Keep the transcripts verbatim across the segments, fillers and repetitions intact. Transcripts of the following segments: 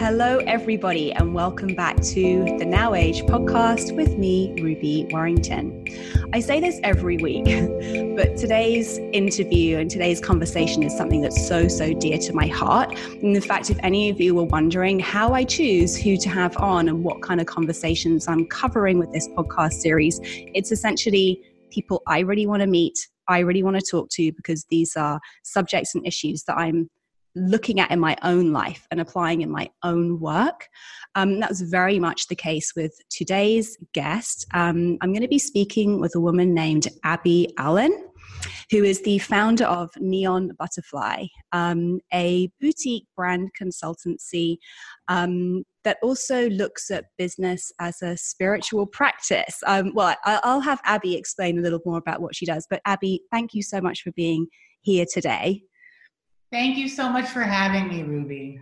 Hello, everybody, and welcome back to the Now Age podcast with me, Ruby Warrington. I say this every week, but today's interview and today's conversation is something that's so, so dear to my heart. And in fact, if any of you were wondering how I choose who to have on and what kind of conversations I'm covering with this podcast series, it's essentially people I really want to meet, I really want to talk to, because these are subjects and issues that I'm looking at in my own life and applying in my own work. Um, that was very much the case with today's guest. Um, I'm going to be speaking with a woman named Abby Allen, who is the founder of Neon Butterfly, um, a boutique brand consultancy um, that also looks at business as a spiritual practice. Um, well, I, I'll have Abby explain a little more about what she does. But Abby, thank you so much for being here today. Thank you so much for having me, Ruby.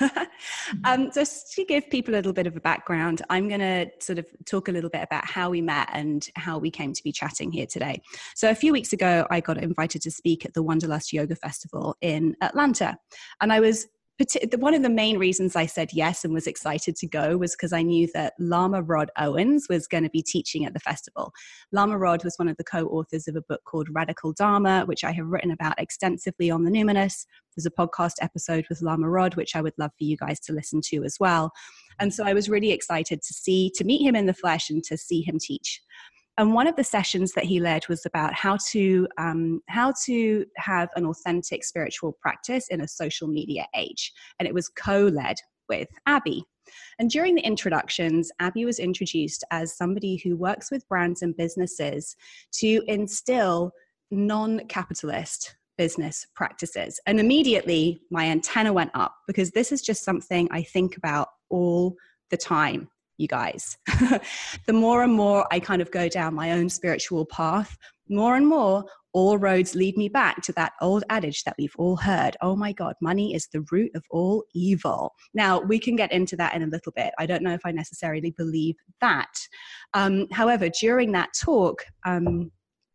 um, just to give people a little bit of a background, I'm going to sort of talk a little bit about how we met and how we came to be chatting here today. So a few weeks ago, I got invited to speak at the Wanderlust Yoga Festival in Atlanta. And I was One of the main reasons I said yes and was excited to go was because I knew that Lama Rod Owens was going to be teaching at the festival. Lama Rod was one of the co-authors of a book called Radical Dharma, which I have written about extensively on the Numinous. There's a podcast episode with Lama Rod, which I would love for you guys to listen to as well. And so I was really excited to see, to meet him in the flesh and to see him teach. And one of the sessions that he led was about how to um, how to have an authentic spiritual practice in a social media age. And it was co-led with Abby. And during the introductions, Abby was introduced as somebody who works with brands and businesses to instill non-capitalist business practices. And immediately my antenna went up, because this is just something I think about all the time. You guys, the more and more I kind of go down my own spiritual path, more and more all roads lead me back to that old adage that we've all heard. Oh my God, money is the root of all evil. Now, we can get into that in a little bit. I don't know if I necessarily believe that. Um, however, during that talk, um,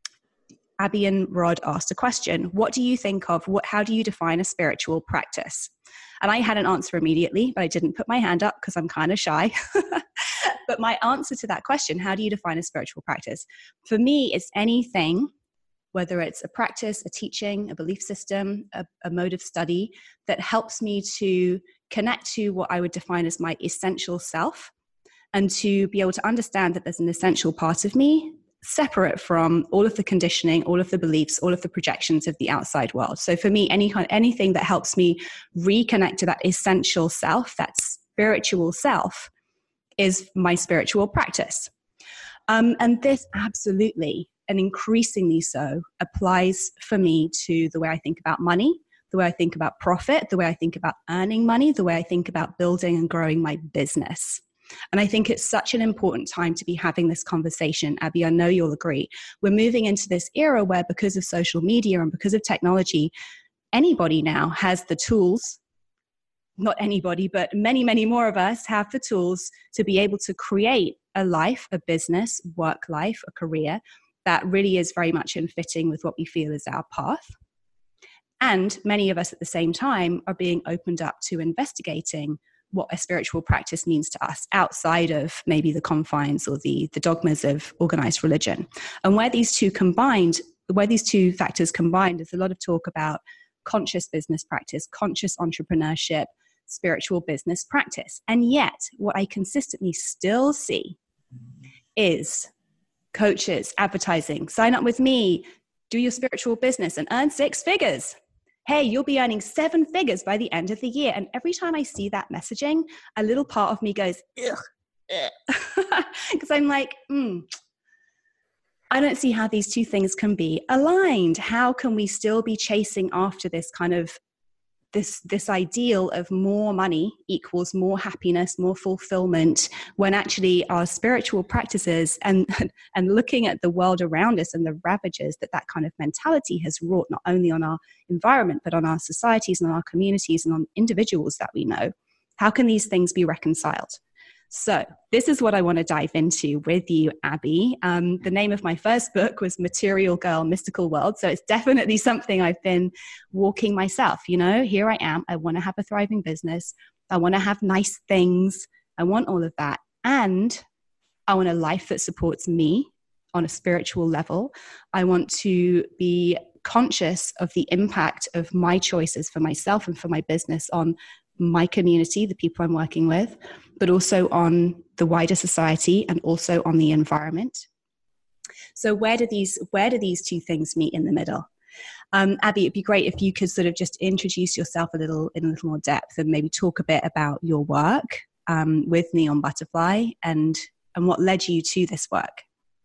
Abby and Rod asked a question. What do you think of, what, how do you define a spiritual practice? And I had an answer immediately, but I didn't put my hand up because I'm kind of shy. But my answer to that question, how do you define a spiritual practice? For me, it's anything, whether it's a practice, a teaching, a belief system, a, a mode of study that helps me to connect to what I would define as my essential self, and to be able to understand that there's an essential part of me separate from all of the conditioning, all of the beliefs, all of the projections of the outside world. So for me, any kind, anything that helps me reconnect to that essential self, that spiritual self, is my spiritual practice. Um, and this absolutely, and increasingly so, applies for me to the way I think about money, the way I think about profit, the way I think about earning money, the way I think about building and growing my business. And I think it's such an important time to be having this conversation. Abby, I know you'll agree. We're moving into this era where, because of social media and because of technology, anybody now has the tools, not anybody, but many, many more of us have the tools to be able to create a life, a business, work life, a career that really is very much in fitting with what we feel is our path. And many of us at the same time are being opened up to investigating what a spiritual practice means to us outside of maybe the confines or the, the dogmas of organized religion. And where these two combined, where these two factors combined, there's a lot of talk about conscious business practice, conscious entrepreneurship, spiritual business practice. And yet what I consistently still see is coaches advertising, sign up with me, do your spiritual business and earn six figures. Hey, you'll be earning seven figures by the end of the year. And every time I see that messaging, a little part of me goes, ugh, because I'm like, hmm, I don't see how these two things can be aligned. How can we still be chasing after this kind of this this ideal of more money equals more happiness, more fulfillment, when actually our spiritual practices and and looking at the world around us and the ravages that that kind of mentality has wrought not only on our environment but on our societies and on our communities and on individuals that we know. How can these things be reconciled? So this is what I want to dive into with you, Abby. Um, the name of my first book was Material Girl, Mystical World. So it's definitely something I've been walking myself. You know, here I am. I want to have a thriving business. I want to have nice things. I want all of that. And I want a life that supports me on a spiritual level. I want to be conscious of the impact of my choices for myself and for my business on my community, the people I'm working with, but also on the wider society and also on the environment. So where do these, where do these two things meet in the middle? Um, Abby, it'd be great if you could sort of just introduce yourself a little in a little more depth and maybe talk a bit about your work um, with Neon Butterfly and, and what led you to this work.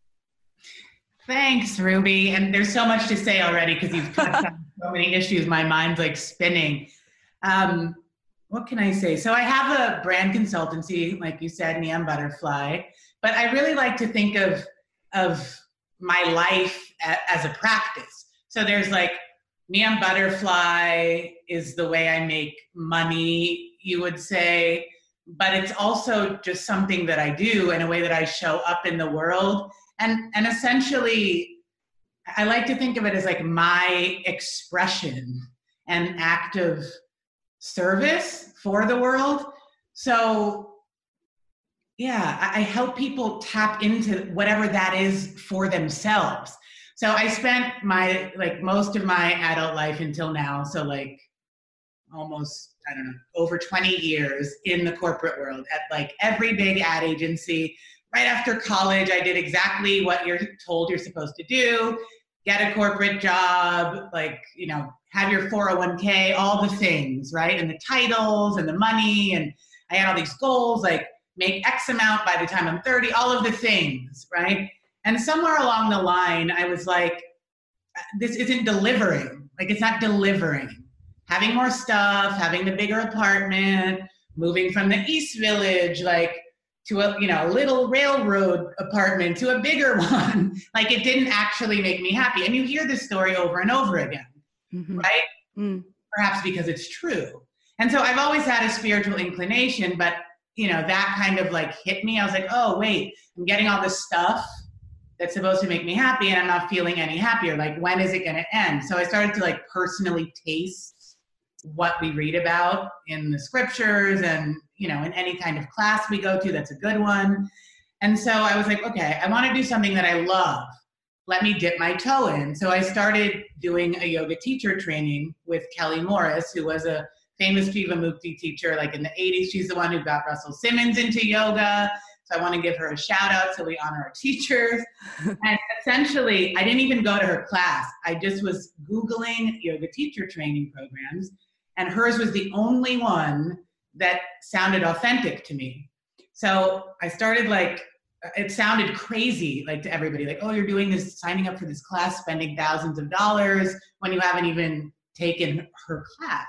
Thanks, Ruby. And there's so much to say already because you've touched on so many issues. My mind's like spinning. Um, what can I say? So I have a brand consultancy, like you said, Neon Butterfly, but I really like to think of, of my life a, as a practice. So there's like Neon Butterfly is the way I make money, you would say, but it's also just something that I do in a way that I show up in the world. And, and essentially, I like to think of it as like my expression and act of service for the world. So yeah, I, I help people tap into whatever that is for themselves. So I spent my, like most of my adult life until now, so like almost, I don't know, over twenty years in the corporate world at like every big ad agency. Right after college, I did exactly what you're told you're supposed to do, get a corporate job, like, you know, have your four oh one k, all the things, right? And the titles and the money. And I had all these goals, like make X amount by the time I'm thirty, all of the things, right? And somewhere along the line, I was like, this isn't delivering. Like, it's not delivering. Having more stuff, having the bigger apartment, moving from the East Village, like, to a, you know, little railroad apartment to a bigger one. Like, it didn't actually make me happy. And you hear this story over and over again, mm-hmm. right? Mm. Perhaps because it's true. And so I've always had a spiritual inclination, but, you know, that kind of like hit me. I was like, oh, wait, I'm getting all this stuff that's supposed to make me happy and I'm not feeling any happier. Like, when is it going to end? So I started to like personally taste what we read about in the scriptures and, you know, in any kind of class we go to, that's a good one. And so I was like, okay, I want to do something that I love. Let me dip my toe in. So I started doing a yoga teacher training with Kelly Morris, who was a famous Jivamukti teacher, like in the eighties. She's the one who got Russell Simmons into yoga. So I want to give her a shout out so we honor our teachers. And essentially, I didn't even go to her class. I just was Googling yoga teacher training programs, and hers was the only one that sounded authentic to me. So I started like, it sounded crazy, like to everybody, like, oh, you're doing this, signing up for this class, spending thousands of dollars when you haven't even taken her class.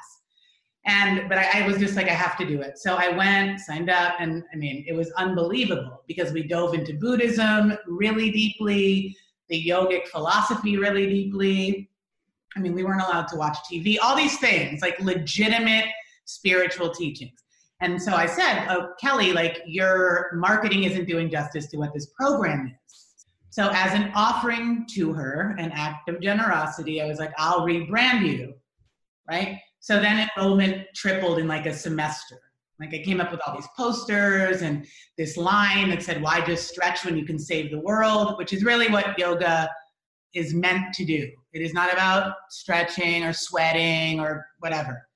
And, but I, I was just like, I have to do it. So I went, signed up, and I mean, it was unbelievable because we dove into Buddhism really deeply, the yogic philosophy really deeply. I mean, we weren't allowed to watch T V, all these things, like legitimate spiritual teachings. And so I said, oh, Kelly, like, your marketing isn't doing justice to what this program is. So as an offering to her, an act of generosity, I was like, I'll rebrand you, right? So then enrollment tripled in like a semester. Like, I came up with all these posters and this line that said, why just stretch when you can save the world? Which is really what yoga is meant to do. It is not about stretching or sweating or whatever.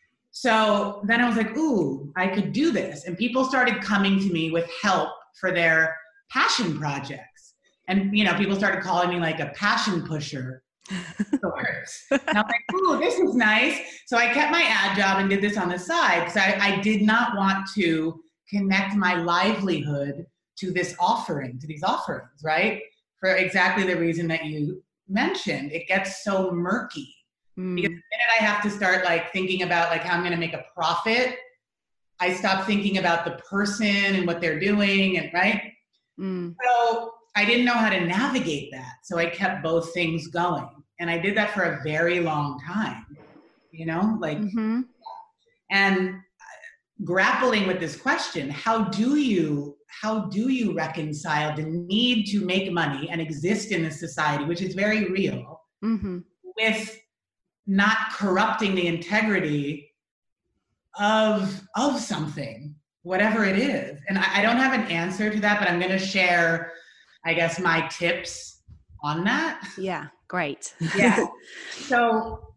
So then I was like, ooh, I could do this. And people started coming to me with help for their passion projects. And, you know, people started calling me like a passion pusher. And I was like, ooh, this is nice. So I kept my ad job and did this on the side because I, I did not want to connect my livelihood to this offering, to these offerings, right? For exactly the reason that you mentioned. It gets so murky. Mm. Because the minute I have to start like thinking about like how I'm going to make a profit, I stop thinking about the person and what they're doing, and right? Mm. So I didn't know how to navigate that. So I kept both things going. And I did that for a very long time, you know, like, mm-hmm. and grappling with this question, how do you, how do you reconcile the need to make money and exist in this society, which is very real, mm-hmm. with not corrupting the integrity of, of something, whatever it is. And I, I don't have an answer to that, but I'm going to share, I guess, my tips on that. Yeah, great. Yeah. So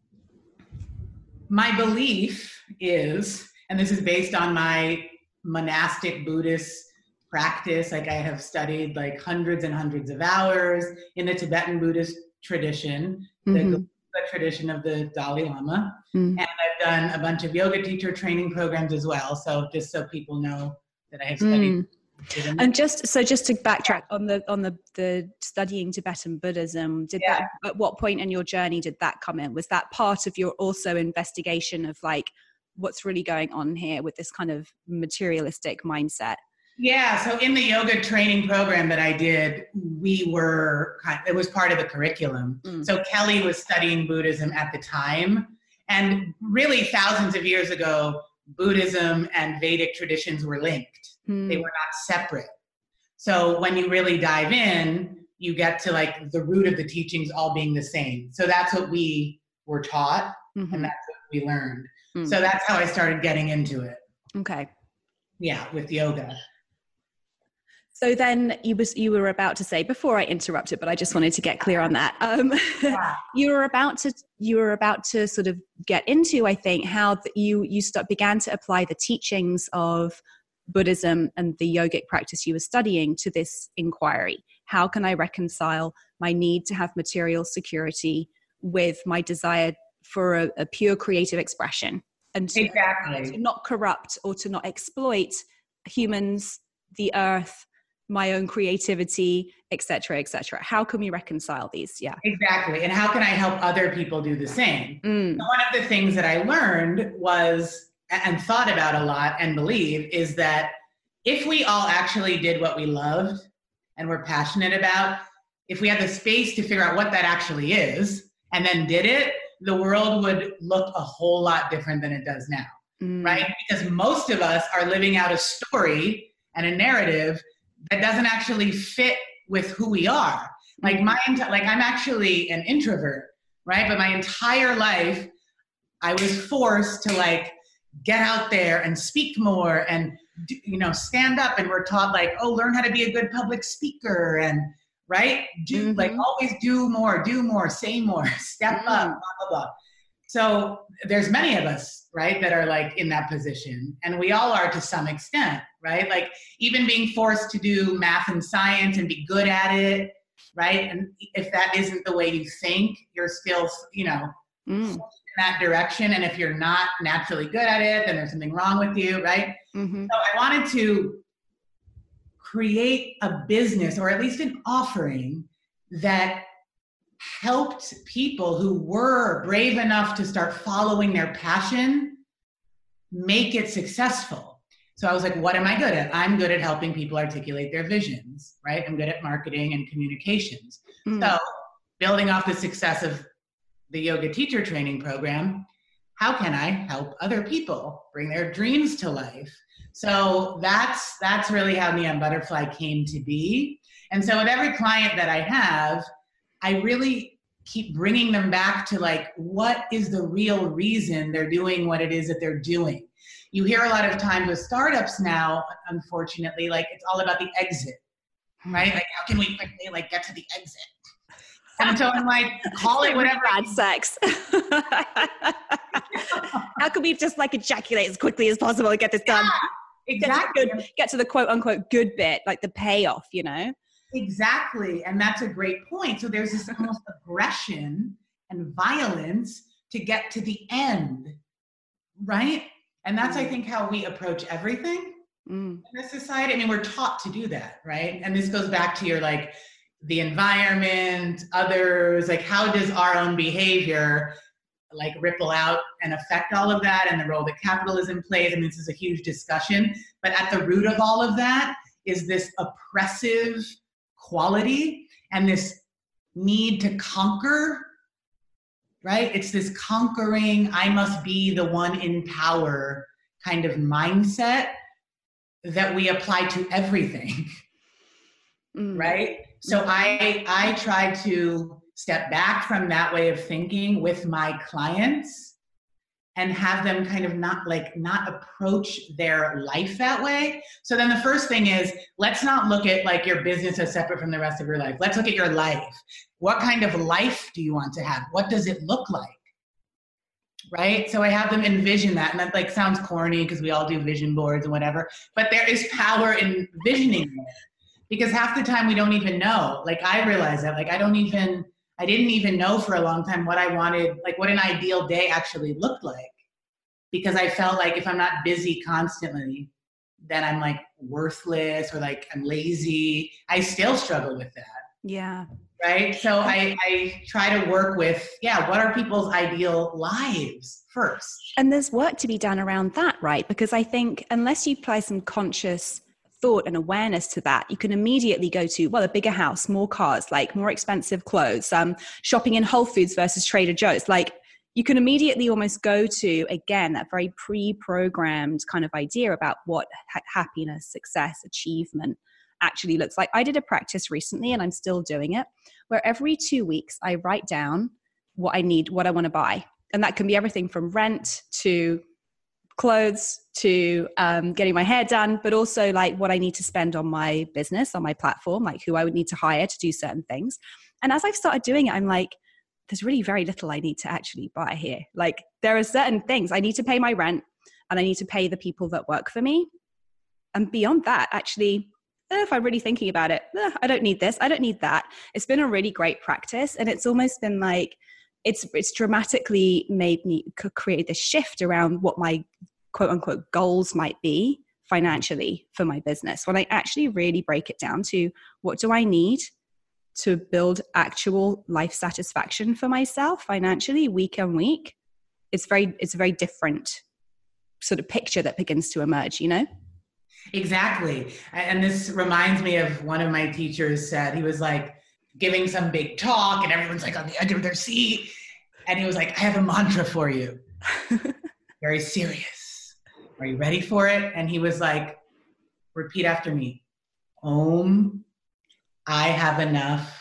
my belief is, and this is based on my monastic Buddhist practice, like I have studied like hundreds and hundreds of hours in the Tibetan Buddhist tradition, mm-hmm. the tradition of the Dalai Lama. Mm-hmm. And I've done a bunch of yoga teacher training programs as well. So just so people know that I have studied. Mm. And just, so just to backtrack on the, on the, the studying Tibetan Buddhism, did yeah. that, at what point in your journey did that come in? Was that part of your also investigation of like, what's really going on here with this kind of materialistic mindset? Yeah, so in the yoga training program that I did, we were, it was part of the curriculum. Mm. So Kelly was studying Buddhism at the time. And really thousands of years ago, Buddhism and Vedic traditions were linked. Mm. They were not separate. So when you really dive in, you get to like the root of the teachings all being the same. So that's what we were taught, mm-hmm. and that's what we learned. Mm. So that's how I started getting into it. Okay. Yeah, with yoga. So then you was you were about to say, before I interrupted, but I just wanted to get clear on that. Um, yeah. you were about to you were about to sort of get into, I think, how the, you you start, began to apply the teachings of Buddhism and the yogic practice you were studying to this inquiry. How can I reconcile my need to have material security with my desire for a, a pure creative expression, and to, exactly. to not corrupt or to not exploit humans, the earth, my own creativity, et cetera, et cetera. How can we reconcile these? Yeah. Exactly. And how can I help other people do the same? Mm. So one of the things that I learned was, and thought about a lot and believe, is that if we all actually did what we loved and were passionate about, if we had the space to figure out what that actually is and then did it, the world would look a whole lot different than it does now, mm. right? Because most of us are living out a story and a narrative that doesn't actually fit with who we are. Like my, like I'm actually an introvert, right? But my entire life, I was forced to like get out there and speak more and, you know, stand up. And we're taught like, oh, learn how to be a good public speaker and, right? Do mm-hmm. like always do more, do more, say more, step mm-hmm. up, blah, blah, blah. So there's many of us, right, that are like in that position, and we all are to some extent, right? Like even being forced to do math and science and be good at it, right? And if that isn't the way you think, you're still, you know, mm. in that direction. And if you're not naturally good at it, then there's something wrong with you, right? Mm-hmm. So I wanted to create a business, or at least an offering, that helped people who were brave enough to start following their passion make it successful. So I was like, what am I good at? I'm good at helping people articulate their visions, right? I'm good at marketing and communications. Mm. So building off the success of the yoga teacher training program, how can I help other people bring their dreams to life? So that's that's really how Neon Butterfly came to be. And so with every client that I have, I really keep bringing them back to like, what is the real reason they're doing what it is that they're doing? You hear a lot of times with startups now, unfortunately, like it's all about the exit, right? Like how can we quickly like get to the exit? And so I'm like, call it whatever. Bad sex. How can we just like ejaculate as quickly as possible and get this done? Yeah, exactly. Get to, good, get to the quote unquote good bit, like the payoff, you know? Exactly. And that's a great point. So there's this almost aggression and violence to get to the end, right? And that's, I think, how we approach everything mm. in this society. I mean, we're taught to do that, right? And this goes back to your, like, the environment, others, like how does our own behavior like ripple out and affect all of that, and the role that capitalism plays. I mean, this is a huge discussion, but at the root of all of that is this oppressive quality and this need to conquer, right? It's this conquering, I must be the one in power kind of mindset that we apply to everything, mm. right? So I, I try to step back from that way of thinking with my clients and have them kind of not like not approach their life that way. So then the first thing is, let's not look at like your business as separate from the rest of your life. Let's look at your life. What kind of life do you want to have? What does it look like? Right? So I have them envision that. And that like sounds corny because we all do vision boards and whatever, but there is power in visioning it, because half the time we don't even know. Like I realize that, like I don't even, I didn't even know for a long time what I wanted, like what an ideal day actually looked like. Because I felt like if I'm not busy constantly, then I'm like worthless or like I'm lazy. I still struggle with that. Yeah. Right. So I, I try to work with, yeah, what are people's ideal lives first? And there's work to be done around that, right? Because I think unless you apply some conscious thought and awareness to that, you can immediately go to, well, a bigger house, more cars, like more expensive clothes, um, shopping in Whole Foods versus Trader Joe's. Like you can immediately almost go to, again, that very pre-programmed kind of idea about what ha- happiness, success, achievement actually looks like. I did a practice recently, and I'm still doing it, where every two weeks I write down what I need, what I want to buy. And that can be everything from rent to clothes to um, getting my hair done, but also like what I need to spend on my business, on my platform, like who I would need to hire to do certain things. And as I've started doing it, I'm like, there's really very little I need to actually buy here. Like there are certain things I need to pay my rent and I need to pay the people that work for me. And beyond that, actually, if I'm really thinking about it, eh, I don't need this. I don't need that. It's been a really great practice. And it's almost been like, it's it's dramatically made me create this shift around what my quote unquote goals might be financially for my business. When I actually really break it down to what do I need to build actual life satisfaction for myself financially week on week, it's very, it's a very different sort of picture that begins to emerge, you know? Exactly. And this reminds me of one of my teachers said, he was like giving some big talk and everyone's like on the edge of their seat. And he was like, I have a mantra for you. Very serious. Are you ready for it? And he was like, repeat after me. Om, I have enough,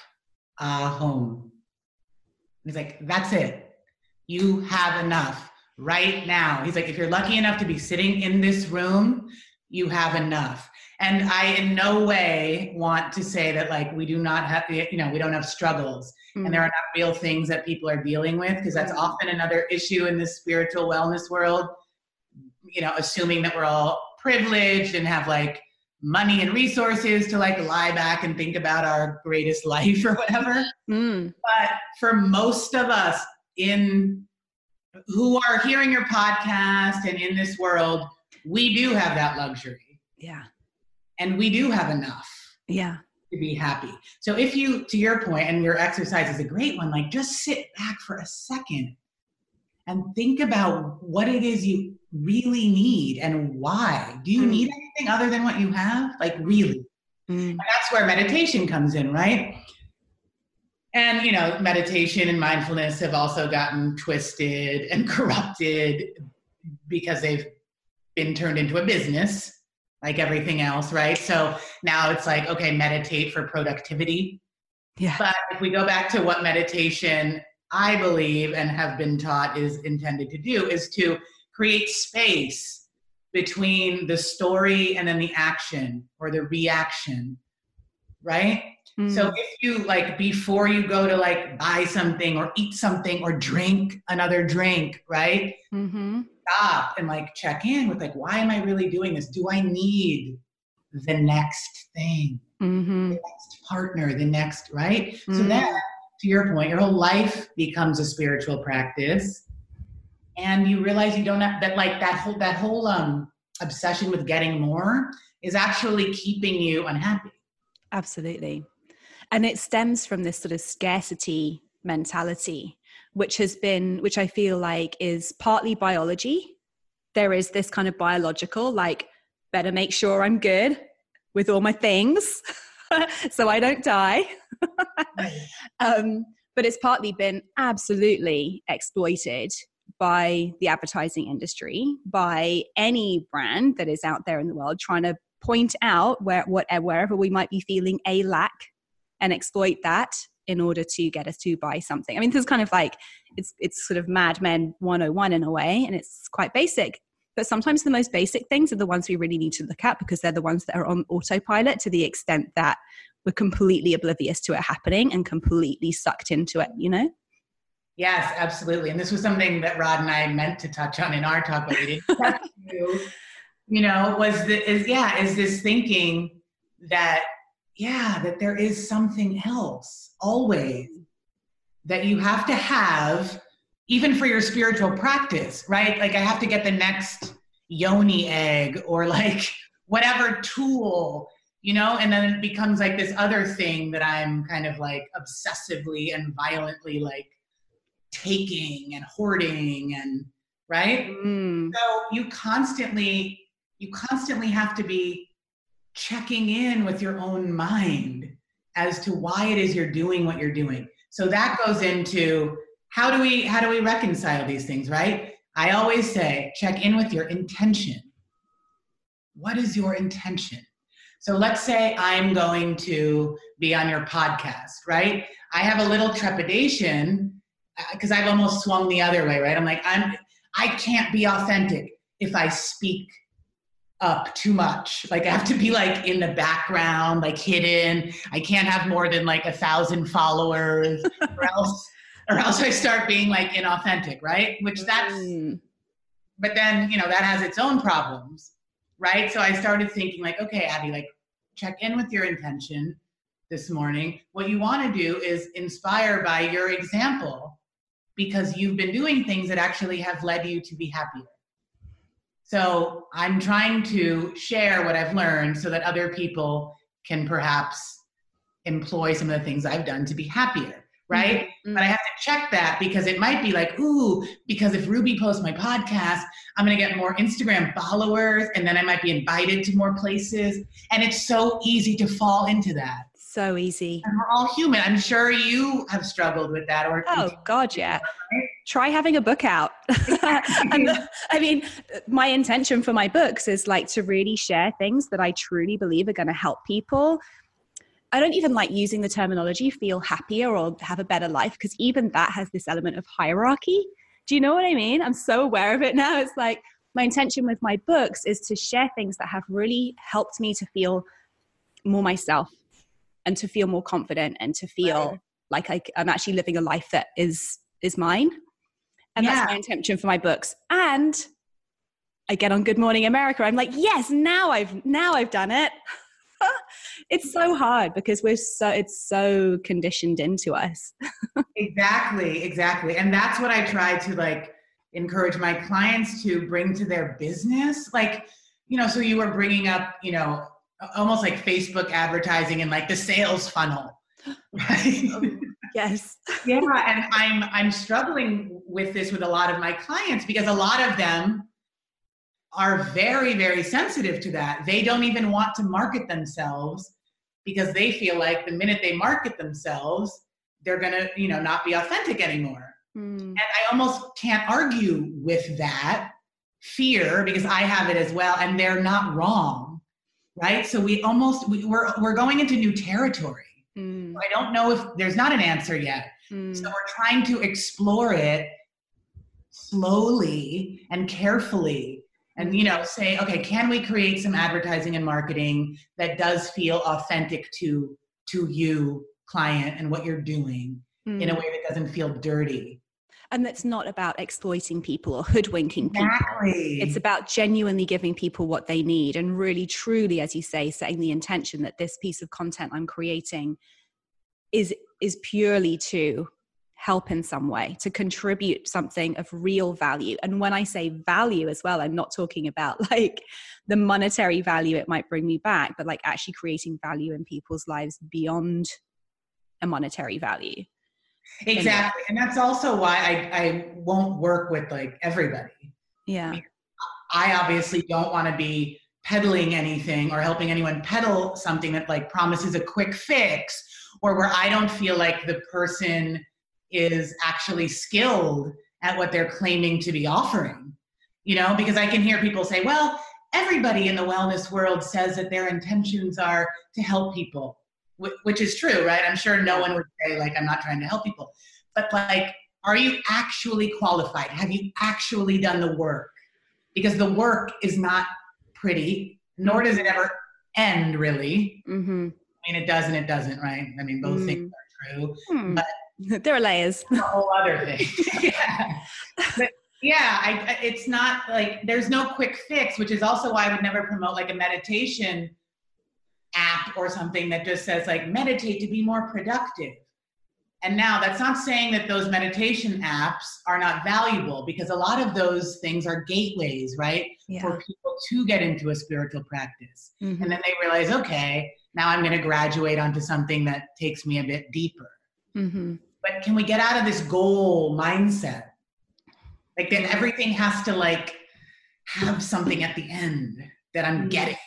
ahom. He's like, that's it. You have enough right now. He's like, if you're lucky enough to be sitting in this room, you have enough. And I in no way want to say that like we do not have, you know, we don't have struggles mm. and there are not real things that people are dealing with, because that's often another issue in this spiritual wellness world, you know, assuming that we're all privileged and have like money and resources to like lie back and think about our greatest life or whatever. Mm. But for most of us in who are hearing your podcast and in this world, we do have that luxury. Yeah. And we do have enough. Yeah. To be happy. So if you, to your point, and your exercise is a great one, like just sit back for a second and think about what it is you really need and why. Do you mm. need anything other than what you have? Like really? Mm. And that's where meditation comes in, right? And, you know, meditation and mindfulness have also gotten twisted and corrupted because they've been turned into a business like everything else, right? So now it's like, okay, meditate for productivity. Yeah. But if we go back to what meditation, I believe, and have been taught is intended to do, is to create space between the story and then the action or the reaction, right? Mm. So if you like, before you go to like buy something or eat something or drink another drink, right? Mm-hmm. Stop and like check in with like, why am I really doing this? Do I need the next thing, mm-hmm. the next partner, the next, right? Mm-hmm. So then, to your point, your whole life becomes a spiritual practice, and you realize you don't have that, like that whole, that whole um, obsession with getting more is actually keeping you unhappy. Absolutely. And it stems from this sort of scarcity mentality, which has been, which I feel like is partly biology. There is this kind of biological, like, better make sure I'm good with all my things so I don't die. um, but it's partly been absolutely exploited by the advertising industry, by any brand that is out there in the world trying to point out where, what, wherever we might be feeling a lack and exploit that in order to get us to buy something. I mean, this is kind of like, it's it's sort of Mad Men one oh one in a way, and it's quite basic. But sometimes the most basic things are the ones we really need to look at, because they're the ones that are on autopilot to the extent that we're completely oblivious to it happening and completely sucked into it, you know? Yes, absolutely. And this was something that Rod and I meant to touch on in our talk, but we didn't touch to, you know, was the, is, yeah, is this thinking that, yeah, that there is something else always that you have to have, even for your spiritual practice, right? Like I have to get the next yoni egg or like whatever tool, you know, and then it becomes like this other thing that I'm kind of like obsessively and violently like taking and hoarding and right. Mm. So you constantly, you constantly have to be checking in with your own mind as to why it is you're doing what you're doing. So that goes into how do we, how do we reconcile these things, right? I always say, check in with your intention. What is your intention? So let's say I'm going to be on your podcast, right? I have a little trepidation because I've almost swung the other way, right? I'm like, I'm, I can't be authentic if I speak up too much. Like I have to be like in the background, like hidden. I can't have more than like a thousand followers or else, or else I start being like inauthentic, right? Which that's, mm. but then, you know, that has its own problems, right? So I started thinking like, okay, Abby, like check in with your intention this morning. What you want to do is inspire by your example, because you've been doing things that actually have led you to be happier. So I'm trying to share what I've learned so that other people can perhaps employ some of the things I've done to be happier, right? Mm-hmm. But I have to check that because it might be like, ooh, because if Ruby posts my podcast, I'm going to get more Instagram followers and then I might be invited to more places. And it's so easy to fall into that. So easy. And we're all human. I'm sure you have struggled with that. Or oh God, yeah. Right? Try having a book out. And the, I mean, my intention for my books is like to really share things that I truly believe are going to help people. I don't even like using the terminology feel happier or have a better life, because even that has this element of hierarchy. Do you know what I mean? I'm so aware of it now. It's like my intention with my books is to share things that have really helped me to feel more myself, and to feel more confident, and to feel right. like I, I'm actually living a life that is is mine. And yeah. that's my intention for my books. And I get on Good Morning America. I'm like, yes, now I've now I've done it. It's so hard because we're so it's so conditioned into us. Exactly, exactly. And that's what I try to like encourage my clients to bring to their business. Like, you know, so you were bringing up, you know, almost like Facebook advertising and like the sales funnel, right? Yes. Yeah, and I'm I'm struggling with this with a lot of my clients because a lot of them are very, very sensitive to that. They don't even want to market themselves because they feel like the minute they market themselves, they're gonna, you know, not be authentic anymore. Mm. And I almost can't argue with that fear because I have it as well, and they're not wrong. Right? So we almost, we, we're, we're going into new territory. Mm. I don't know if there's not an answer yet. Mm. So we're trying to explore it slowly and carefully and, you know, say, okay, can we create some advertising and marketing that does feel authentic to, to you, client, and what you're doing mm. in a way that doesn't feel dirty. And that's not about exploiting people or hoodwinking people. Exactly. It's about genuinely giving people what they need and really, truly, as you say, setting the intention that this piece of content I'm creating is is purely to help in some way, to contribute something of real value. And when I say value as well, I'm not talking about like the monetary value it might bring me back, but like actually creating value in people's lives beyond a monetary value. Exactly. And that's also why I, I won't work with like everybody. Yeah. I mean, I obviously don't want to be peddling anything or helping anyone peddle something that like promises a quick fix or where I don't feel like the person is actually skilled at what they're claiming to be offering, you know, because I can hear people say, well, everybody in the wellness world says that their intentions are to help people. which is true, right? I'm sure no one would say like, I'm not trying to help people, but like, are you actually qualified? Have you actually done the work? Because the work is not pretty, nor does it ever end really. Mm-hmm. I mean, it does and it doesn't, right? I mean, both mm. things are true, mm. but there are layers. A whole other thing. yeah. But yeah, I, it's not like, there's no quick fix, which is also why I would never promote like a meditation app or something that just says like, meditate to be more productive. And now that's not saying that those meditation apps are not valuable, because a lot of those things are gateways, right? Yeah. For people to get into a spiritual practice. Mm-hmm. And then they realize, okay, now I'm going to graduate onto something that takes me a bit deeper. Mm-hmm. But can we get out of this goal mindset? Like that everything has to like have something at the end that I'm mm-hmm. getting.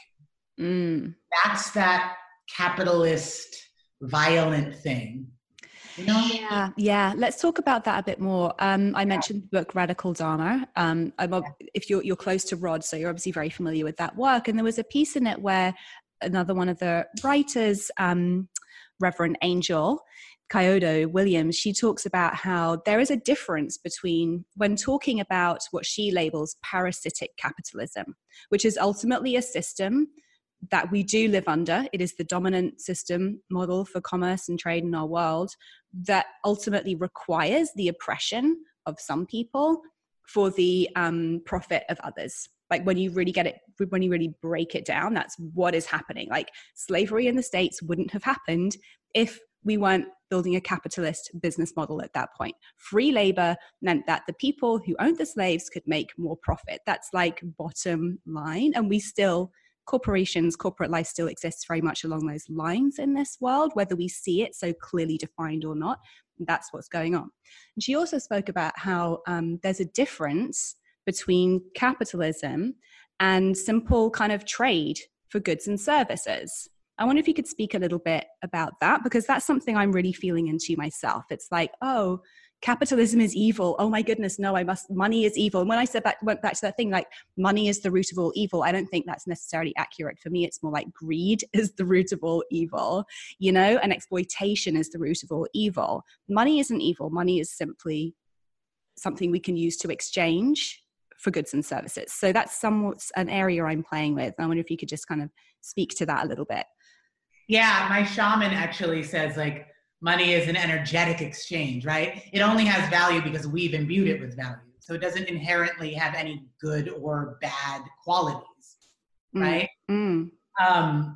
Mm. That's that capitalist violent thing. You know? Yeah, yeah. Let's talk about that a bit more. Um, I yeah. mentioned the book Radical Dharma. Um, I'm, yeah. If you're you're close to Rod, so you're obviously very familiar with that work. And there was a piece in it where another one of the writers, um, Reverend Angel Kyodo Williams, she talks about how there is a difference between when talking about what she labels parasitic capitalism, which is ultimately a system that we do live under. It is the dominant system model for commerce and trade in our world that ultimately requires the oppression of some people for the um, profit of others. Like when you really get it, when you really break it down, that's what is happening. Like slavery in the States wouldn't have happened if we weren't building a capitalist business model at that point. Free labor meant that the people who owned the slaves could make more profit. That's like bottom line. And we still corporations, corporate life still exists very much along those lines in this world, whether we see it so clearly defined or not. That's what's going on. And she also spoke about how um, there's a difference between capitalism and simple kind of trade for goods and services. I wonder if you could speak a little bit about that, because that's something I'm really feeling into myself. It's like, oh, capitalism is evil. Oh my goodness, no, I must, money is evil. And when I said that, went back to that thing, like money is the root of all evil, I don't think that's necessarily accurate for me. It's more like greed is the root of all evil, you know, and exploitation is the root of all evil. Money isn't evil. Money is simply something we can use to exchange for goods and services. So that's somewhat an area I'm playing with. I wonder if you could just kind of speak to that a little bit. Yeah, my shaman actually says like, money is an energetic exchange, right? It only has value because we've imbued it with value. So it doesn't inherently have any good or bad qualities, right? Mm. Um,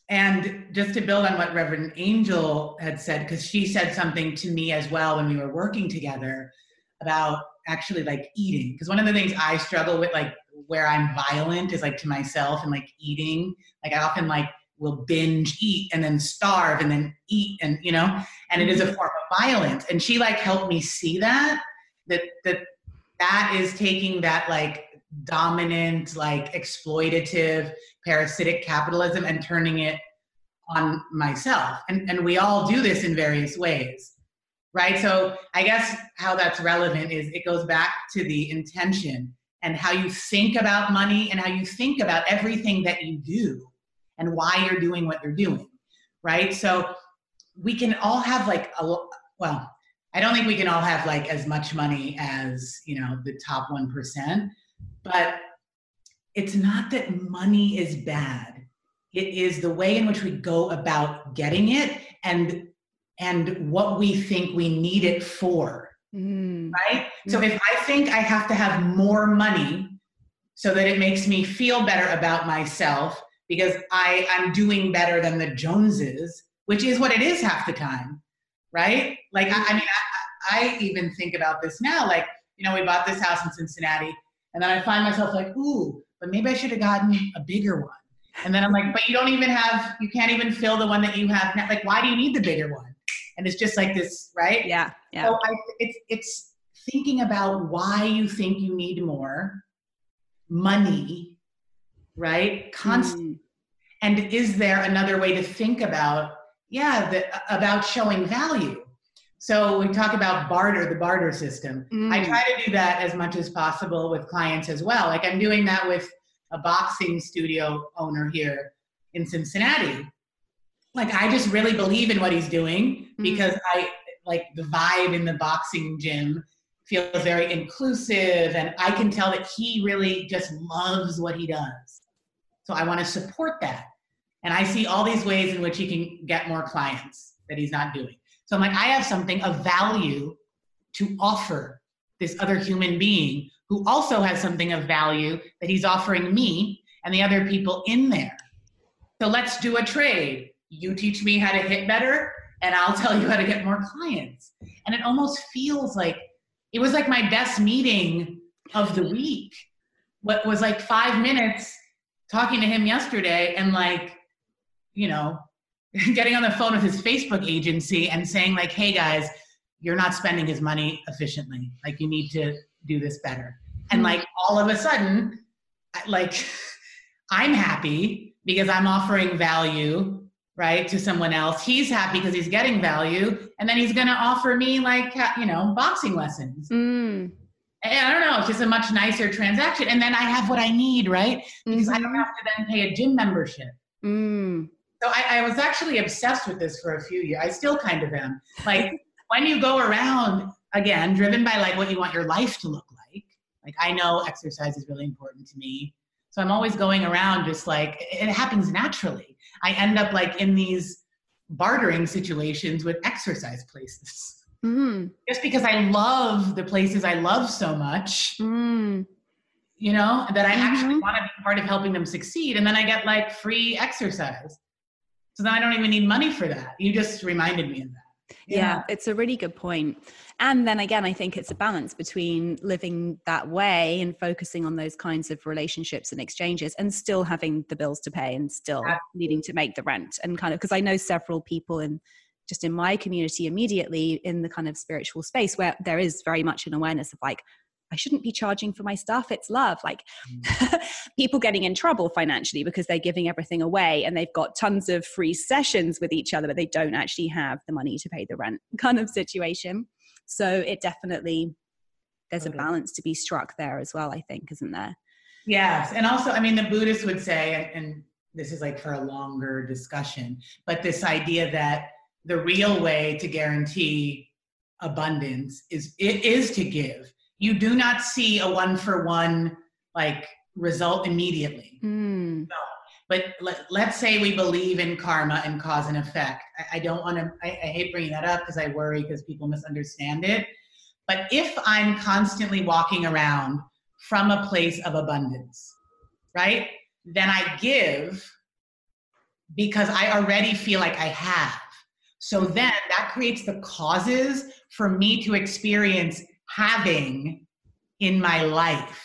and just to build on what Reverend Angel had said, because she said something to me as well when we were working together about actually like eating. Because one of the things I struggle with, like where I'm violent, is like to myself and like eating. Like I often like will binge eat and then starve and then eat, and you know, and it is a form of violence. And she like helped me see that, that, that, that is taking that like dominant, like exploitative, parasitic capitalism and turning it on myself. And, and we all do this in various ways, right? So I guess how that's relevant is it goes back to the intention and how you think about money and how you think about everything that you do and why you're doing what you're doing, right? So we can all have like a, well, I don't think we can all have like as much money as, you know, the top one percent, but it's not that money is bad. It is the way in which we go about getting it and, and what we think we need it for, mm. right? Mm. So if I think I have to have more money so that it makes me feel better about myself, because I, I'm doing better than the Joneses, which is what it is half the time, right? Like, I, I mean, I, I even think about this now, like, you know, we bought this house in Cincinnati, and then I find myself like, ooh, but maybe I should have gotten a bigger one. And then I'm like, but you don't even have, you can't even fill the one that you have now. Like, why do you need the bigger one? And it's just like this, right? Yeah, yeah. So I, it's, it's thinking about why you think you need more money, right? Constant. Mm. And is there another way to think about, yeah, the, about showing value? So we talk about barter, the barter system. Mm. I try to do that as much as possible with clients as well. Like I'm doing that with a boxing studio owner here in Cincinnati. like, I just really believe in what he's doing because Mm. I like the vibe in the boxing gym feels very inclusive, and I can tell that he really just loves what he does. So I want to support that. And I see all these ways in which he can get more clients that he's not doing. So I'm like, I have something of value to offer this other human being who also has something of value that he's offering me and the other people in there. So let's do a trade. You teach me how to hit better, and I'll tell you how to get more clients. And it almost feels like, it was like my best meeting of the week. What was like five minutes talking to him yesterday and like, you know, getting on the phone with his Facebook agency and saying like, hey guys, you're not spending his money efficiently. Like, you need to do this better. And like, all of a sudden, like, I'm happy because I'm offering value, right, to someone else. He's happy because he's getting value. And then he's going to offer me like, you know, boxing lessons. Mm. And I don't know, it's just a much nicer transaction. And then I have what I need, right? Because mm-hmm. I don't have to then pay a gym membership. Mm. So I, I was actually obsessed with this for a few years. I still kind of am. Like, when you go around, again, driven by like what you want your life to look like, like I know exercise is really important to me. So I'm always going around just like, it happens naturally. I end up like in these bartering situations with exercise places. Mm. Just because I love the places I love so much, mm. you know, that I mm-hmm. actually want to be part of helping them succeed. And then I get like free exercise. So then I don't even need money for that. You just reminded me of that. Yeah. yeah, it's a really good point. And then again, I think it's a balance between living that way and focusing on those kinds of relationships and exchanges and still having the bills to pay and still Absolutely. needing to make the rent and kind of, because I know several people in just in my community immediately in the kind of spiritual space where there is very much an awareness of like, I shouldn't be charging for my stuff. It's love. Like mm. people getting in trouble financially because they're giving everything away and they've got tons of free sessions with each other, but they don't actually have the money to pay the rent kind of situation. So it definitely, there's okay. a balance to be struck there as well, I think, isn't there? Yes. And also, I mean, the Buddhists would say, and, and this is like for a longer discussion, but this idea that the real way to guarantee abundance is, it is to give. You do not see a one-for-one like result immediately. Mm. No. But let, let's say we believe in karma and cause and effect. I, I don't want to, I, I hate bringing that up because I worry because people misunderstand it. But if I'm constantly walking around from a place of abundance, right? Then I give because I already feel like I have. So then that creates the causes for me to experience having in my life.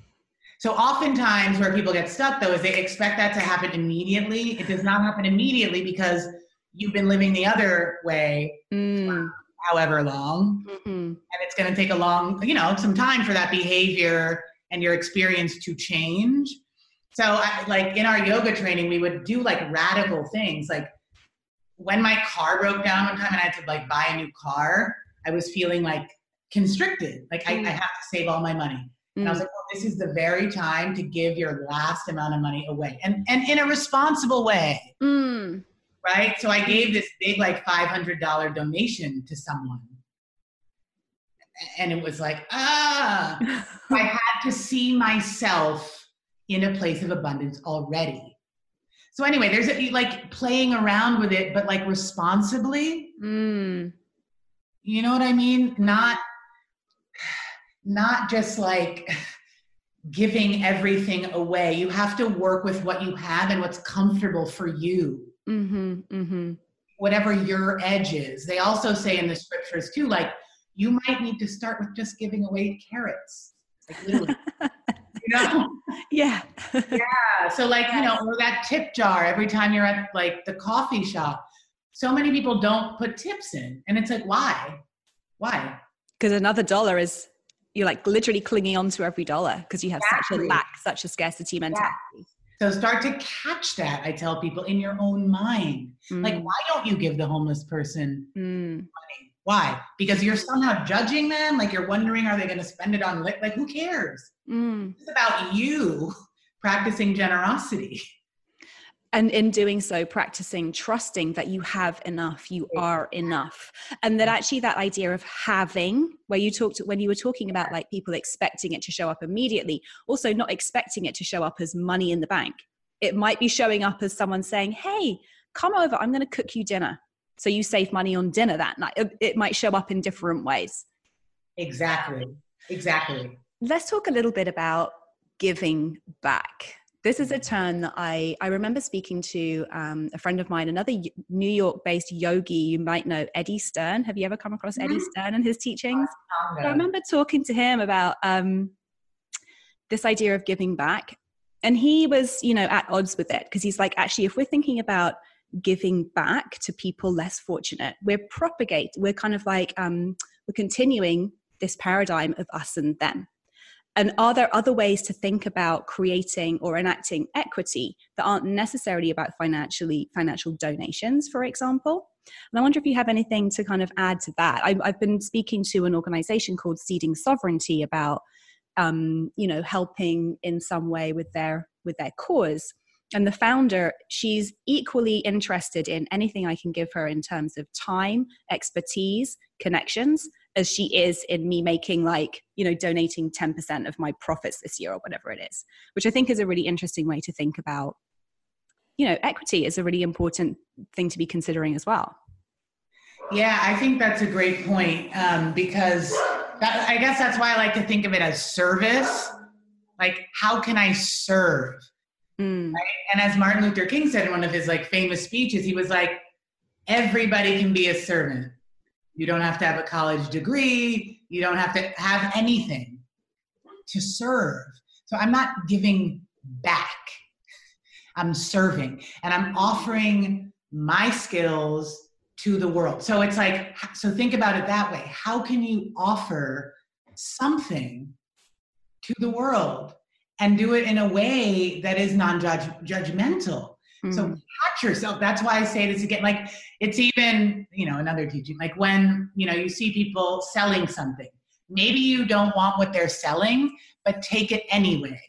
So oftentimes where people get stuck though is they expect that to happen immediately. It does not happen immediately because you've been living the other way mm. for however long. Mm-hmm. And it's going to take a long, you know, some time for that behavior and your experience to change. So I, like in our yoga training, we would do like radical things. Like when my car broke down one time and I had to like buy a new car, I was feeling like constricted. Like mm. I, I have to save all my money. Mm. And I was like, well, this is the very time to give your last amount of money away. And, and in a responsible way. Mm. Right? So I gave this big like five hundred dollars donation to someone. And it was like, ah, I had to see myself in a place of abundance already. So anyway, there's a, like playing around with it, but like responsibly. Mm. You know what I mean? Not, not just like giving everything away. You have to work with what you have and what's comfortable for you. Mm-hmm, mm-hmm. Whatever your edge is. They also say in the scriptures too, like you might need to start with just giving away carrots. Like literally. You know? Yeah. Yeah. So like, you know, or that tip jar every time you're at like the coffee shop. So many people don't put tips in. And it's like, why? Why? Because another dollar is, you're like literally clinging on to every dollar because you have exactly. such a lack, such a scarcity mentality. Yeah. So start to catch that, I tell people, in your own mind. Mm. Like, why don't you give the homeless person mm. money? Why? Because you're somehow judging them? Like you're wondering, are they going to spend it on, like, who cares? Mm. It's about you practicing generosity. And in doing so, practicing trusting that you have enough, you are enough. And that actually that idea of having, where you talked, when you were talking about like people expecting it to show up immediately, also not expecting it to show up as money in the bank. It might be showing up as someone saying, hey, come over, I'm going to cook you dinner. So you save money on dinner that night. It might show up in different ways. Exactly. Exactly. Let's talk a little bit about giving back. This is a term that I, I remember speaking to um, a friend of mine, another New York-based yogi. You might know Eddie Stern. Have you ever come across Eddie Stern and his teachings? Oh, I remember talking to him about um, this idea of giving back. And he was, you know, at odds with it because he's like, actually, if we're thinking about giving back to people less fortunate, we're propagate, we're kind of like, um, we're continuing this paradigm of us and them. And are there other ways to think about creating or enacting equity that aren't necessarily about financially financial donations, for example? And I wonder if you have anything to kind of add to that. I've, I've been speaking to an organization called Seeding Sovereignty about, um, you know, helping in some way with their with their cause. And the founder, she's equally interested in anything I can give her in terms of time, expertise, connections, as she is in me making like, you know, donating ten percent of my profits this year or whatever it is, which I think is a really interesting way to think about, you know, equity is a really important thing to be considering as well. Yeah, I think that's a great point um, because that, I guess that's why I like to think of it as service. Like, how can I serve? Mm. Right? And as Martin Luther King said in one of his like famous speeches, he was like, everybody can be a servant. You don't have to have a college degree. You don't have to have anything to serve. So I'm not giving back. I'm serving and I'm offering my skills to the world. So it's like, so think about it that way. How can you offer something to the world and do it in a way that is non-judgmental? Mm-hmm. So catch yourself. That's why I say this again. Like, it's even, you know, another teaching, like when, you know, you see people selling something, maybe you don't want what they're selling, but take it anyway.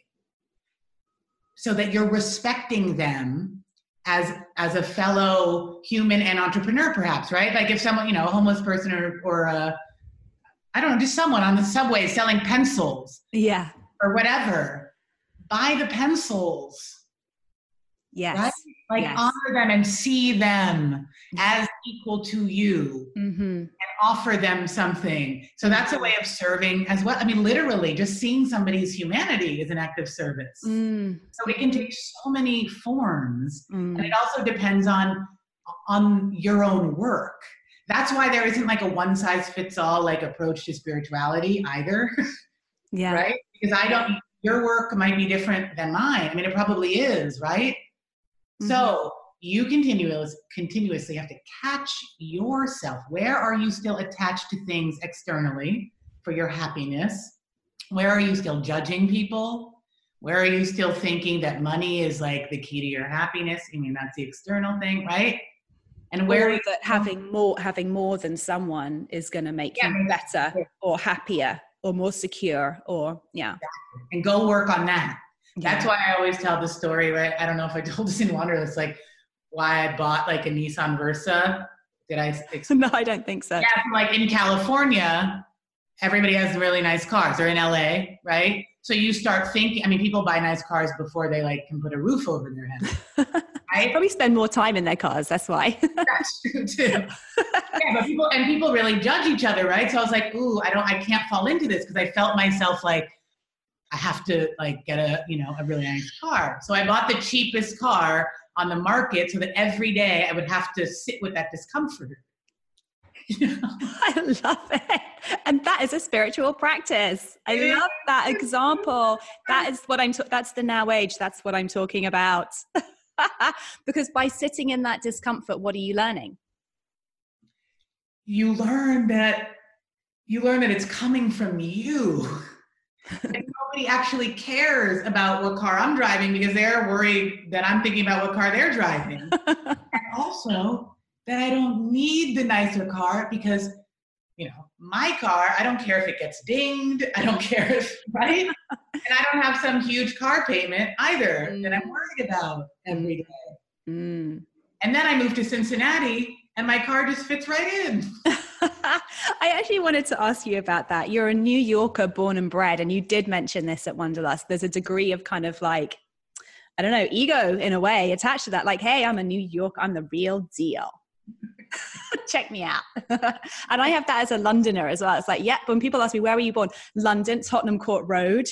So that you're respecting them as, as a fellow human and entrepreneur, perhaps, right? Like if someone, you know, a homeless person or, or a, I don't know, just someone on the subway selling pencils. Yeah. Or whatever, buy the pencils. Yes. Right? Like yes. honor them and see them as equal to you mm-hmm. and offer them something. So that's a way of serving as well. I mean, literally just seeing somebody's humanity is an act of service. Mm. So it can take so many forms. Mm. And it also depends on, on your own work. That's why there isn't like a one size fits all like approach to spirituality either. Yeah. Right? Because I don't, your work might be different than mine. I mean, it probably is, right? Mm-hmm. So you continuous, continuously have to catch yourself. Where are you still attached to things externally for your happiness? Where are you still judging people? Where are you still thinking that money is like the key to your happiness? I mean, that's the external thing, right? And where or that having more, having more than someone is going to make yeah, you better yeah. or happier or more secure or yeah. Exactly. And go work on that. Yeah. That's why I always tell the story, right? I don't know if I told this in Wanderlust, like why I bought like a Nissan Versa. Did I? Explain? No, I don't think so. Yeah, like in California, everybody has really nice cars. Or in L A, right? So you start thinking, I mean, people buy nice cars before they like can put a roof over their head. Right? Probably spend more time in their cars. That's why. That's true too. Yeah, but people, and people really judge each other, right? So I was like, ooh, I don't, I can't fall into this because I felt myself like, I have to like get a, you know, a really nice car. So I bought the cheapest car on the market so that every day I would have to sit with that discomfort. I love it. And that is a spiritual practice. I yeah. love that example. That is what I'm, ta- that's the now age. That's what I'm talking about. Because by sitting in that discomfort, what are you learning? You learn that, you learn that it's coming from you. And nobody actually cares about what car I'm driving because they're worried that I'm thinking about what car they're driving. And also that I don't need the nicer car because, you know, my car, I don't care if it gets dinged. I don't care if, right? And I don't have some huge car payment either mm. that I'm worried about every day. Mm. And then I moved to Cincinnati and my car just fits right in. I actually wanted to ask you about that. You're a New Yorker born and bred, and you did mention this at Wanderlust. There's a degree of kind of like, I don't know, ego in a way attached to that. Like, hey, I'm a New Yorker. I'm the real deal. Check me out. And I have that as a Londoner as well. It's like, yeah, when people ask me, where were you born? London, Tottenham Court Road.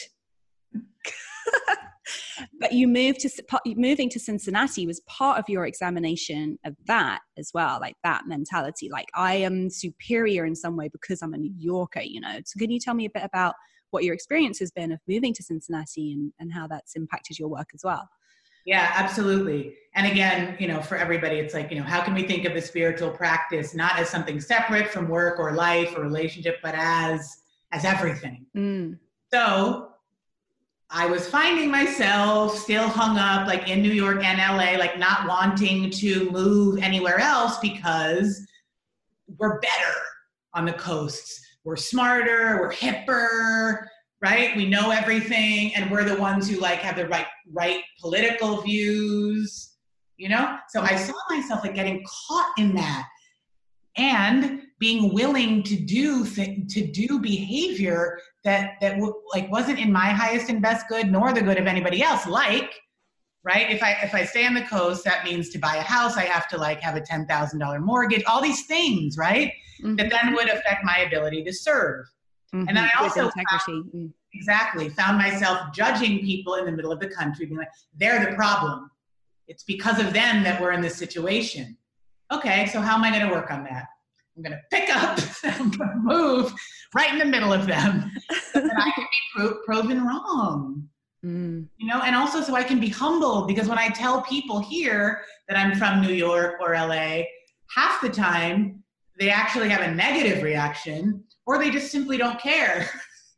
But you moved to moving to Cincinnati was part of your examination of that as well, like that mentality, like I am superior in some way because I'm a New Yorker, you know. So can you tell me a bit about what your experience has been of moving to Cincinnati and, and how that's impacted your work as well? Yeah, absolutely. And again, you know, for everybody, it's like, you know, how can we think of the spiritual practice not as something separate from work or life or relationship, but as as everything. Mm. So I was finding myself still hung up like in New York and L A, like not wanting to move anywhere else because we're better on the coasts. We're smarter, we're hipper, right? We know everything, and we're the ones who like have the right right political views, you know? So I saw myself like getting caught in that and being willing to do th- to do behavior that that w- like wasn't in my highest and best good nor the good of anybody else. Like, right? If I if I stay on the coast, that means to buy a house, I have to like have a ten thousand dollars mortgage. All these things, right? Mm-hmm. That then would affect my ability to serve. Mm-hmm. And then I also found, exactly found myself judging people in the middle of the country, being like, they're the problem. It's because of them that we're in this situation. Okay, so how am I going to work on that? I'm going to pick up, I'm going to move right in the middle of them so that I can be pro- proven wrong. Mm. You know, and also so I can be humbled, because when I tell people here that I'm from New York or L A, half the time they actually have a negative reaction, or they just simply don't care.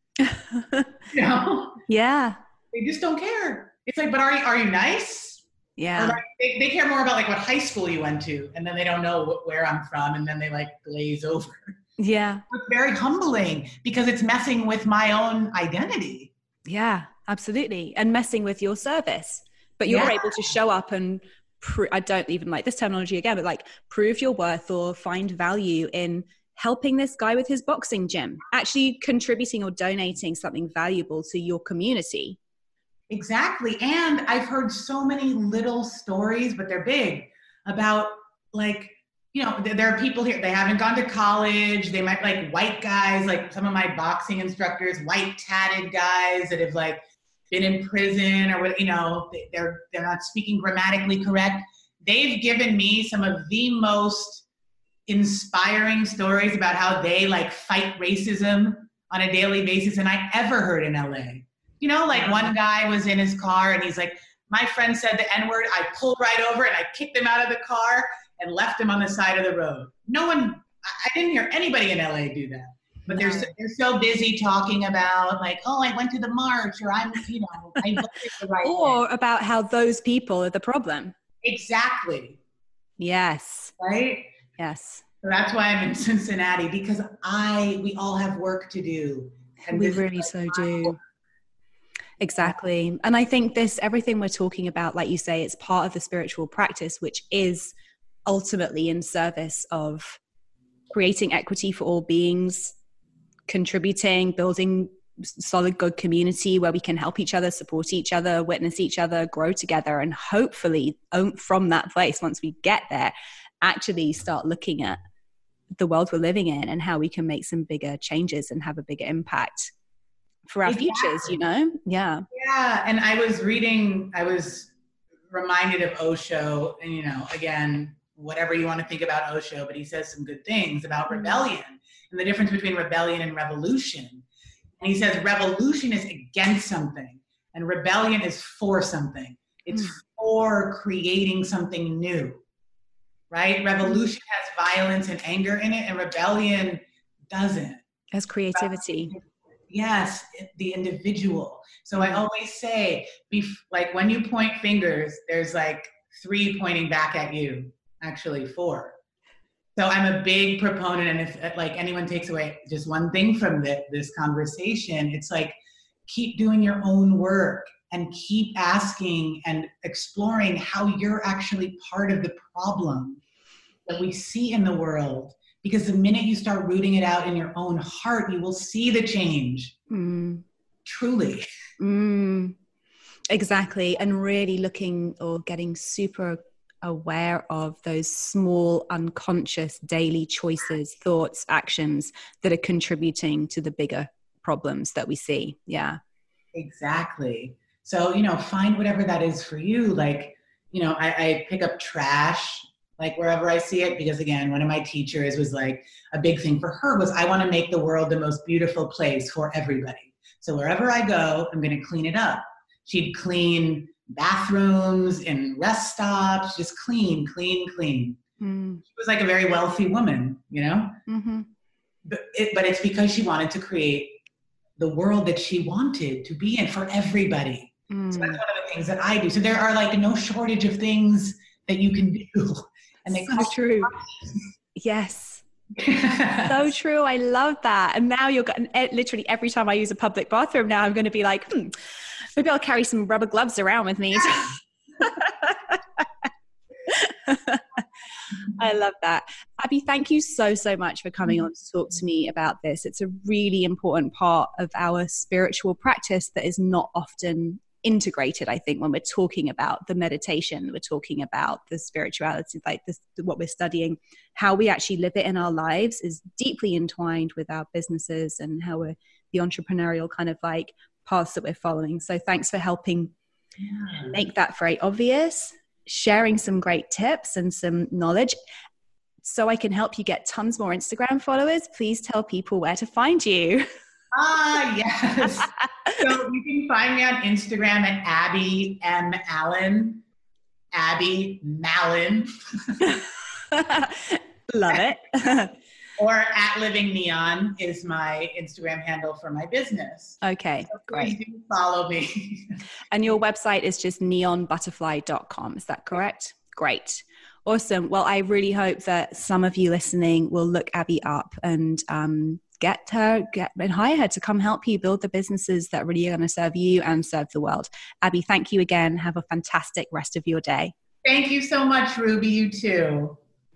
You know? Yeah. They just don't care. It's like, but are you, are you nice? Yeah. Or like they, they care more about like what high school you went to, and then they don't know what, where I'm from, and then they like glaze over. Yeah. It's very humbling because it's messing with my own identity. Yeah, absolutely. And messing with your service. But you're yeah. able to show up and pro- I don't even like this terminology again, but like prove your worth or find value in helping this guy with his boxing gym, actually contributing or donating something valuable to your community. Exactly. And I've heard so many little stories, but they're big, about like, you know, there are people here, they haven't gone to college. They might like white guys, like some of my boxing instructors, white tatted guys that have like been in prison or what, you know, they're, they're not speaking grammatically correct. They've given me some of the most inspiring stories about how they like fight racism on a daily basis than I ever heard in L A. You know, like one guy was in his car and he's like, my friend said the N-word, I pulled right over and I kicked him out of the car and left him on the side of the road. No one, I didn't hear anybody in L A do that. But no. they're, so, they're so busy talking about like, oh, I went to the march, or I'm, you know, I voted the right Or way. About how those people are the problem. Exactly. Yes. Right? Yes. So that's why I'm in Cincinnati, because I, we all have work to do. And we really so do. Work. Exactly. And I think this, everything we're talking about, like you say, it's part of the spiritual practice, which is ultimately in service of creating equity for all beings, contributing, building solid, good community where we can help each other, support each other, witness each other, grow together. And hopefully from that place, once we get there, actually start looking at the world we're living in and how we can make some bigger changes and have a bigger impact for our exactly. futures, you know? Yeah. Yeah. And I was reading, I was reminded of Osho, and, you know, again, whatever you want to think about Osho, but he says some good things about rebellion and the difference between rebellion and revolution. And he says revolution is against something and rebellion is for something. It's mm. for creating something new, right? Revolution has violence and anger in it, and rebellion doesn't. Has creativity. Yes, the individual. So I always say, like when you point fingers, there's like three pointing back at you, actually four. So I'm a big proponent, and if like anyone takes away just one thing from the, this conversation, it's like, keep doing your own work. and keep asking and exploring how you're actually part of the problem that we see in the world. Because the minute you start rooting it out in your own heart, you will see the change. Mm. Truly. Mm. Exactly. And really looking or getting super aware of those small, unconscious daily choices, thoughts, actions that are contributing to the bigger problems that we see. Yeah. Exactly. So, you know, find whatever that is for you. Like, you know, I, I pick up trash, like wherever I see it, because again, one of my teachers was like, a big thing for her was, I want to make the world the most beautiful place for everybody. So wherever I go, I'm going to clean it up. She'd clean bathrooms and rest stops, just clean, clean, clean. Mm. She was like a very wealthy woman, you know, mm-hmm. but, it, but it's because she wanted to create the world that she wanted to be in for everybody. Mm. So that's one of the things that I do. So there are like no shortage of things that you can do. And they so true. Yes. So true. I love that. And now you're literally every time I use a public bathroom now, I'm going to be like, hmm, maybe I'll carry some rubber gloves around with me. I love that. Abby, thank you so, so much for coming on to talk to me about this. It's a really important part of our spiritual practice that is not often integrated, I think, when we're talking about the meditation, we're talking about the spirituality, like this, what we're studying, how we actually live it in our lives is deeply entwined with our businesses and how we're the entrepreneurial kind of like paths that we're following. So thanks for helping yeah. make that very obvious, sharing some great tips and some knowledge. So I can help you get tons more Instagram followers. Please tell people where to find you. Ah, yes. So you can find me on Instagram at Abby M. Allen. Abby Mallon. Love it. Or at Living Neon is my Instagram handle for my business. Okay, so great. Please do follow me. And your website is just neon butterfly dot com. Is that correct? Great. Awesome. Well, I really hope that some of you listening will look Abby up and um, get her, get and hire her to come help you build the businesses that really are going to serve you and serve the world. Abby, thank you again. Have a fantastic rest of your day. Thank you so much, Ruby. You too.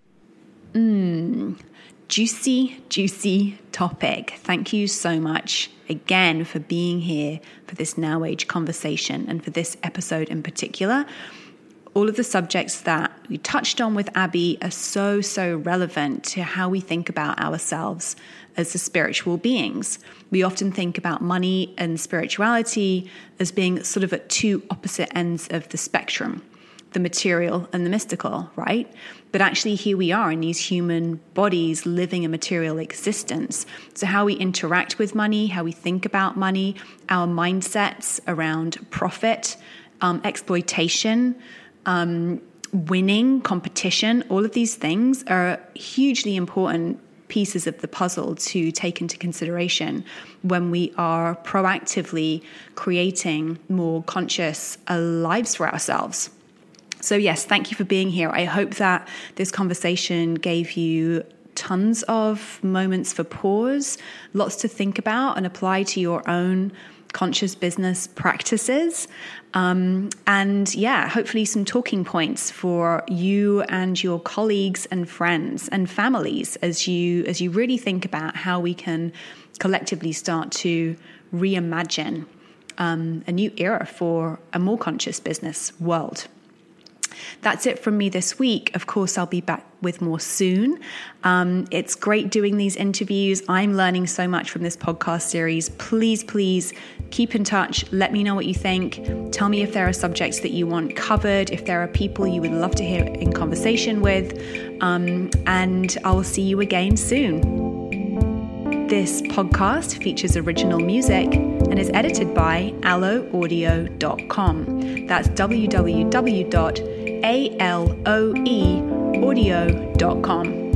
Mm, juicy, juicy topic. Thank you so much again for being here for this Now Age conversation and for this episode in particular. All of the subjects that we touched on with Abby are so, so relevant to how we think about ourselves as the spiritual beings. We often think about money and spirituality as being sort of at two opposite ends of the spectrum, the material and the mystical, right? But actually here we are in these human bodies living a material existence. So how we interact with money, how we think about money, our mindsets around profit, um, exploitation, Um, winning, competition, all of these things are hugely important pieces of the puzzle to take into consideration when we are proactively creating more conscious uh, lives for ourselves. So yes, thank you for being here. I hope that this conversation gave you tons of moments for pause, lots to think about and apply to your own conscious business practices. Um, and yeah, hopefully some talking points for you and your colleagues and friends and families as you, as you really think about how we can collectively start to reimagine um, a new era for a more conscious business world. That's it from me this week. Of course, I'll be back with more soon. Um, it's great doing these interviews. I'm learning so much from this podcast series. Please, please keep in touch. Let me know what you think. Tell me if there are subjects that you want covered, if there are people you would love to hear in conversation with. Um, and I will see you again soon. This podcast features original music and is edited by aloe audio dot com. That's w w w dot aloe audio dot com.